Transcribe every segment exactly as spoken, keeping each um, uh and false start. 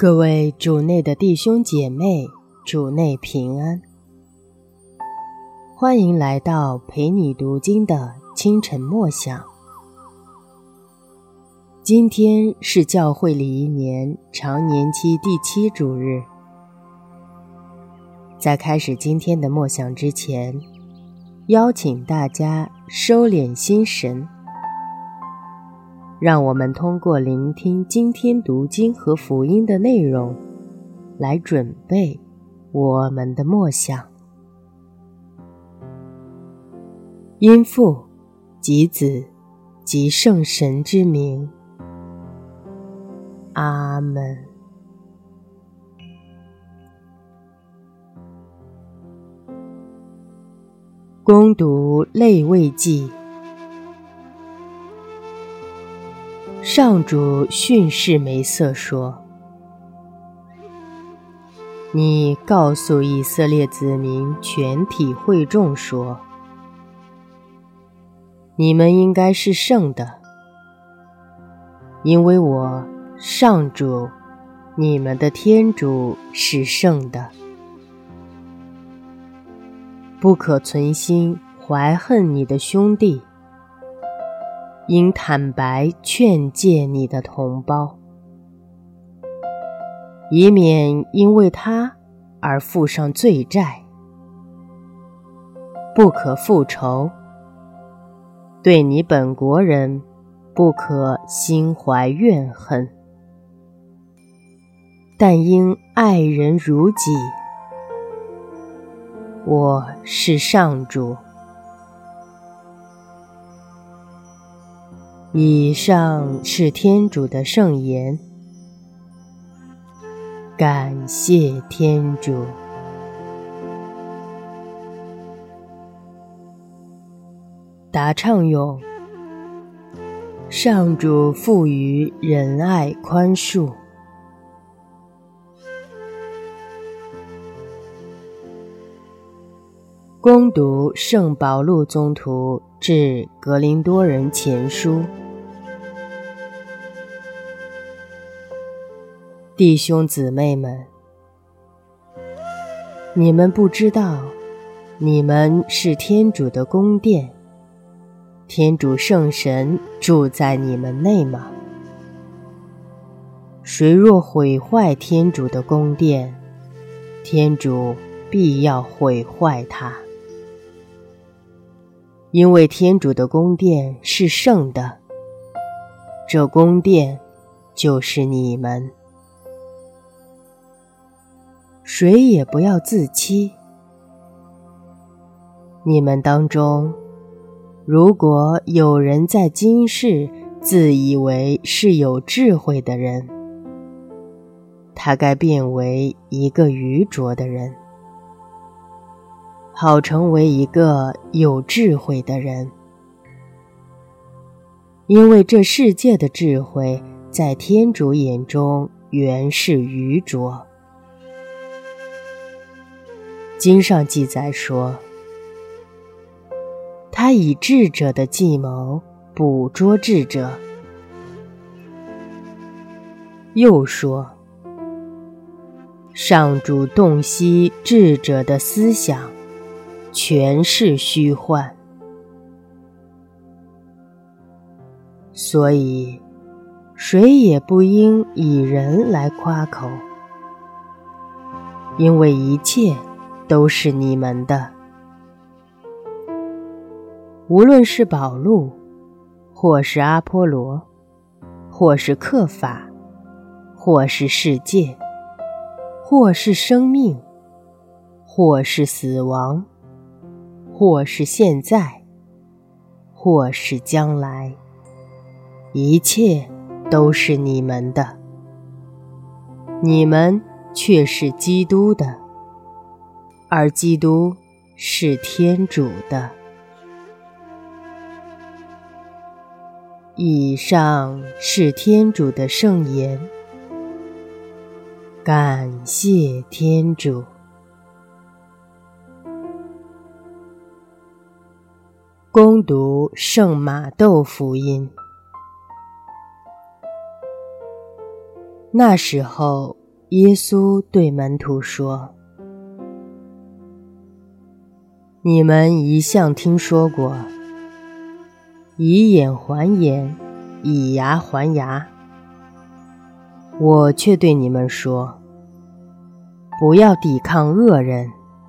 各位主内的弟兄姐妹，主内平安。欢迎来到陪你读经的清晨默想。今天是教会里一年常年期第七主日。在开始今天的默想之前，邀请大家收敛心神，让我们通过聆听今天读经和福音的内容，来准备我们的默想。因父及子及圣神之名，阿们。恭读类未记。上主训示梅瑟说：你告诉以色列子民全体会众说，你们应该是圣的，因为我上主你们的天主是圣的。不可存心怀恨你的兄弟，应坦白劝诫你的同胞，以免因为他而负上罪债。不可复仇，对你本国人不可心怀怨恨，但应爱人如己。我是上主。以上是天主的圣言，感谢天主。答唱咏：上主富于仁爱宽恕。恭读圣保禄宗徒致格林多人前书。弟兄姊妹们，你们不知道你们是天主的宫殿，天主圣神住在你们内吗？谁若毁坏天主的宫殿，天主必要毁坏它。因为天主的宫殿是圣的，这宫殿就是你们。谁也不要自欺。你们当中，如果有人在今世自以为是有智慧的人，他该变为一个愚拙的人，好成为一个有智慧的人。因为这世界的智慧在天主眼中原是愚拙。经上记载说，他以智者的计谋捕捉智者。又说，上主洞悉智者的思想，全是虚幻。所以谁也不应以人来夸口，因为一切都是你们的。无论是保禄，或是阿波罗，或是刻法，或是世界，或是生命，或是死亡，或是现在，或是将来，一切都是你们的。你们却是基督的，而基督是天主的。以上是天主的圣言，感谢天主。恭读圣马窦福音。那时候， 耶稣对门徒说：你们一向听说过，以眼还眼，以牙还牙。我却对你们说，不要抵抗恶人。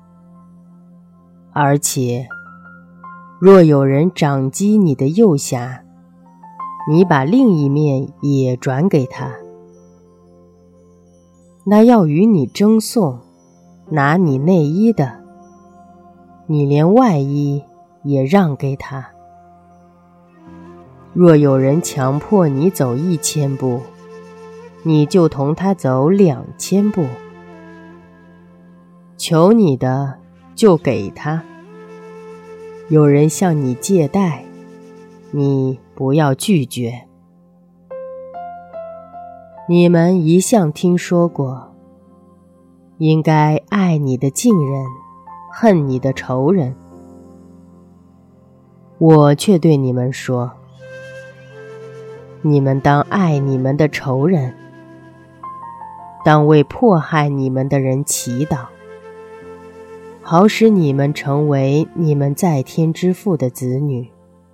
而且，若有人掌击你的右颊，你把另一面也转给他。那要与你争讼，拿你内衣的，你连外衣也让给他。若有人强迫你走一千步，你就同他走两千步。求你的就给他。有人向你借贷，你不要拒绝。你们一向听说过，应该爱你的近人，恨你的仇人。我却对你们说，你们当爱你们的仇人，当为迫害你们的人祈祷，好使你们成为你们在天之父的子女。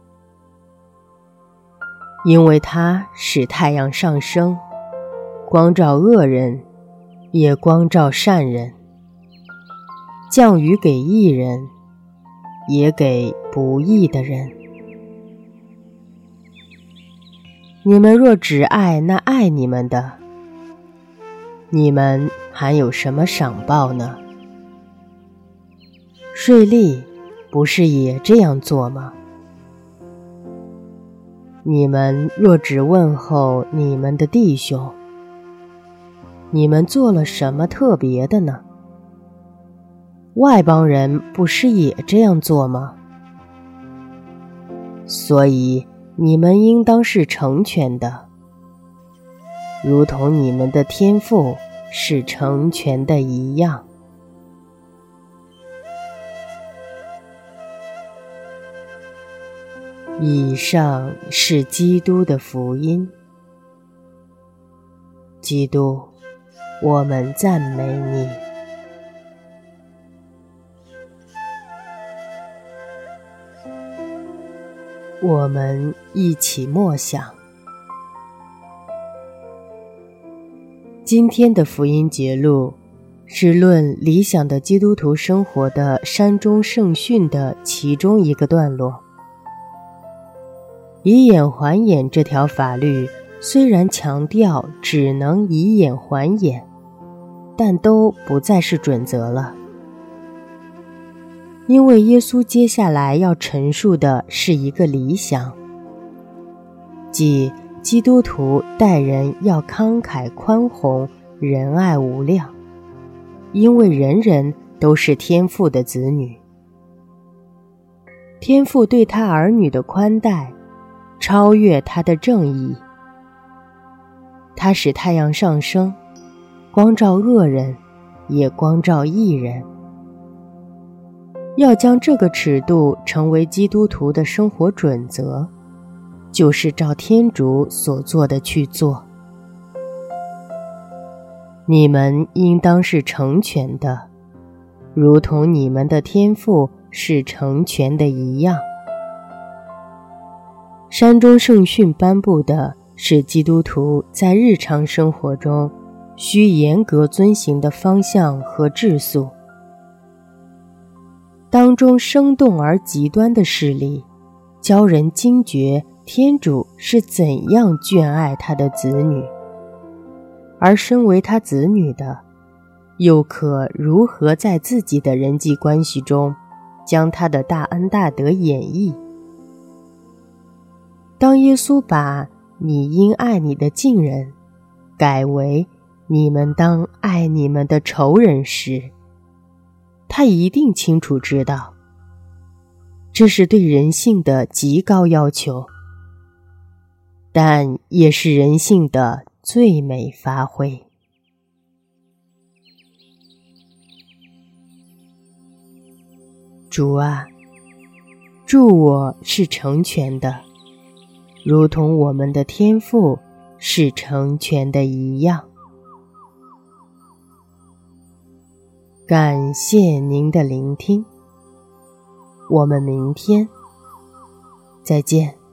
因为他使太阳上升，光照恶人，也光照善人，降雨给义人，也给不义的人。你们若只爱那爱你们的，你们还有什么赏报呢？税吏不是也这样做吗？你们若只问候你们的弟兄，你们做了什么特别的呢？外邦人不是也这样做吗？所以你们应当是成全的，如同你们的天父是成全的一样。以上是基督的福音。基督，我们赞美你。我们一起默想。今天的福音节录是论理想的基督徒生活的山中圣训的其中一个段落。以眼还眼这条法律虽然强调只能以眼还眼，但都不再是准则了。因为耶稣接下来要陈述的是一个理想，即基督徒待人要慷慨宽宏，仁爱无量，因为人人都是天父的子女。天父对他儿女的宽待超越他的正义，他使太阳上升，光照恶人，也光照义人。要将这个尺度成为基督徒的生活准则，就是照天主所做的去做。你们应当是成全的，如同你们的天父是成全的一样。山中圣训颁布的是基督徒在日常生活中需严格遵行的方向和质素。当中生动而极端的事例，教人惊觉天主是怎样眷爱他的子女，而身为他子女的，又可如何在自己的人际关系中将他的大恩大德演绎。当耶稣把你应爱你的近人改为你们当爱你们的仇人时，他一定清楚知道，这是对人性的极高要求，但也是人性的最美发挥。主啊，助我是成全的，如同我们的天父是成全的一样。 感谢您的聆听，我们明天再见。